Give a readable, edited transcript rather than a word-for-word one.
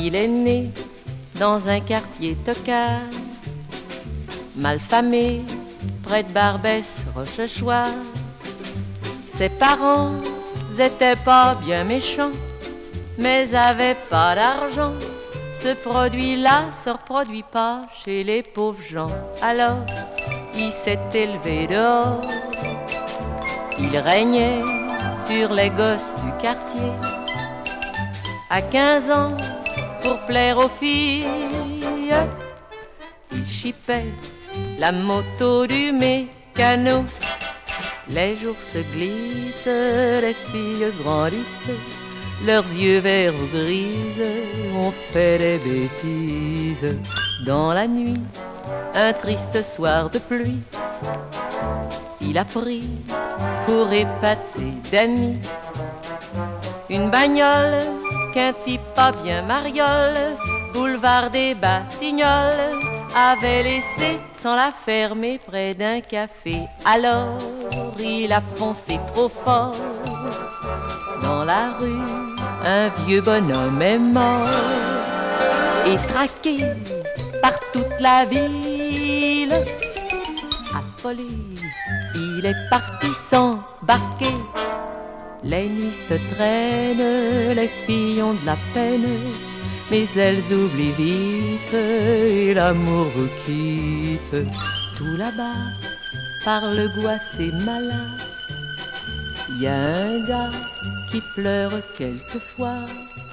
Il est né dans un quartier tocard, malfamé, près de Barbès, Rochechouart. Ses parents étaient pas bien méchants, mais avaient pas d'argent. Ce produit-là se reproduit pas chez les pauvres gens. Alors, il s'est élevé dehors. Il régnait sur les gosses du quartier. À 15 ans, pour plaire aux filles, il chipait la moto du mécano. Les jours se glissent, les filles grandissent, leurs yeux verts ou grises ont fait des bêtises. Dans la nuit, un triste soir de pluie, il a pris pour épater d'amis une bagnole qu'un type pas bien mariole, boulevard des Batignolles, avait laissé sans la fermer près d'un café. Alors il a foncé trop fort. Dans la rue, un vieux bonhomme est mort. Et traqué par toute la ville, affolé, il est parti s'embarquer. Les nuits se traînent, les filles ont de la peine, mais elles oublient vite et l'amour vous quitte. Tout là-bas, par le Guatemala, y a un gars qui pleure quelquefois